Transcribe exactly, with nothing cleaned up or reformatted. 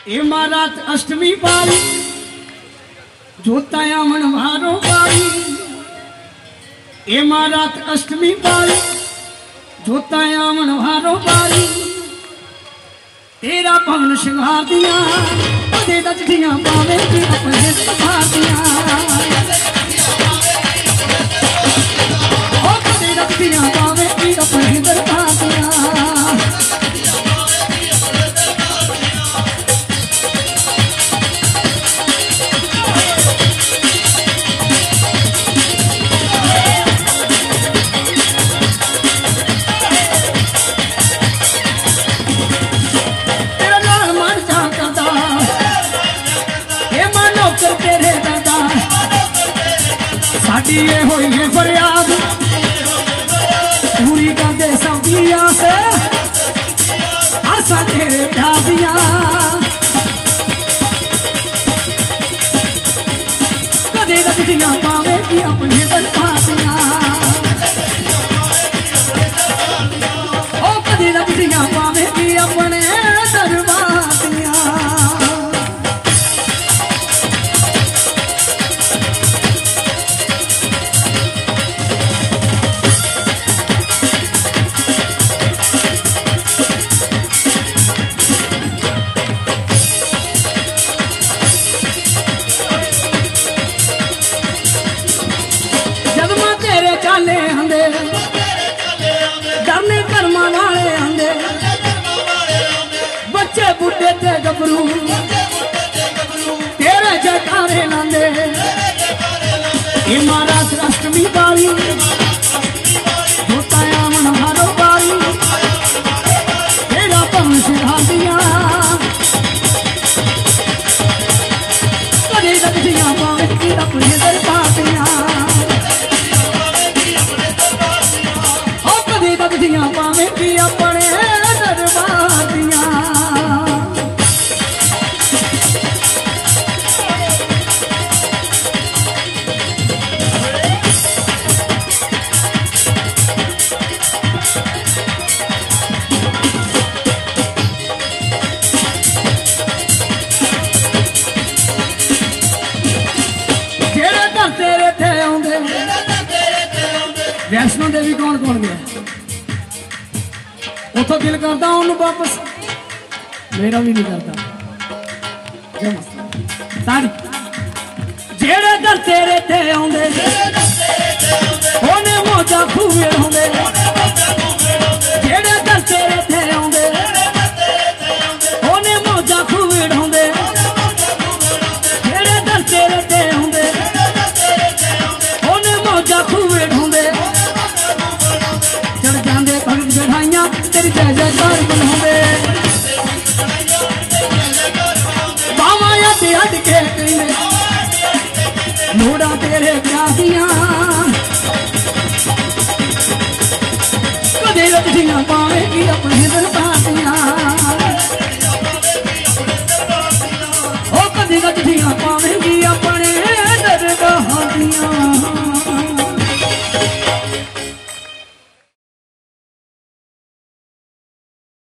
ए महाराज अष्टमी पारी जोताया मन भारो पारी। ए महाराज अष्टमी पारी जोताया मन भारो पारी। तेरा पवन श्रृंगार दिया ते दजदियां पावे की अपने सफादियां ओ ते दजदियां पावे की अपने दरबादियां। ये होई है फरियाद पूरी कर दे सबिया से आशा तेरे प्यार दिया। कदे रखदियां पावे की अपने दरबादियां ओ कदे रखदियां पावे की अपने दरबादियां। डरने कर्मा वाले आंदे बच्चे बुढ़े ते गबरू तेरे जयकारे लांदे। ए महाराज अष्टमी पारी जोताया मन भारो पारी। तेरा पवन श्रृंगार दिया कदे दजदियां पावे की अपने दरबादियां दजदियां पावे की अपने दरबादियां। जेड़े घर तेरे थे आउंदे वैष्णो देवी कौन कौन गया उतो दिल करता उन्होंने वापस मेरा भी नहीं करता। जेड़े दर तेरे ते आउंदे ओने मौजा खूबे होंदे। जेड़े दर तेरे ते आउंदे ओने मौजा खूबे होंदे। जेड़े दर तेरे ते आउंदे ओने मौजा खूबे होंदे। चढ़ जांदे भगत चढ़ाइयां तेरी जय जयकार बनावे बावा ते हट के कईने लोड़ा तेरे प्यासियां कदे रखदियां पावे की अपने दरबादियां ओ कदे रखदियां पावे की